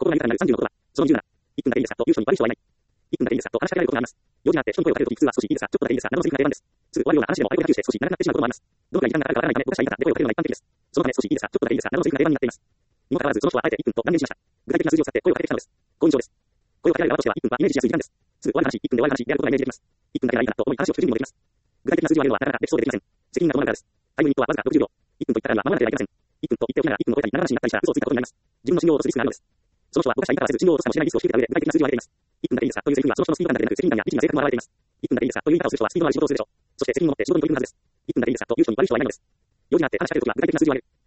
が何かになる30のことは、その20なら、1分だけいいですかという人に悪い人はいない。1分だけいいですかと話しかけられることがあります。用事があって人に声をかけるとき普通は少しいいですか、ちょっとだけいいですか、などのセリフが定番です。すぐ終わるような話でも相手がして少し長くなってしまうこともあります。どのくらい時間がかかるかわからないため、僕がしたい方で声をかけるのが一般的です。そのため少しいいですか、ちょっとだけいいですか、などのセリフが定番になっています。にもかかわらず、その人はあえて1分と断言しました。具体的な数字を使って声をかけてきたのです。こういう印象です。声をかけられる側としては1分はイメージしやすい時間です。すぐ終わる話、1分で終わる話であることがイメージできます。1分だけならいいかなと思い話をする準備もできます。具体的な数字を挙げるのはなかなかできそうでできません。責任が伴うからです。タイムリミットはわずか60秒。1分と言ったからには守らなければいけません。1分と言っておきながら1分を超えたり長話になったりしたら嘘をついたことになります。自分の信用を落とすリスクがあるのです。その人は僕がした言い方はせず信用を落とすかもしれないリスクを引き受けた上で具体的な数字を挙げています。1分だけいいですかというセリフにはその人のスピード感だけでなく責任感や理知な性格も表れています。1分だけいいですかという言い方をする人はスピードのある仕事をするでしょう。そして責任を持って仕事に取り組むはずです。1分だけいいですかという人に悪い人はいないのです。用事があって話しかけるときは具体的な数字を挙げる。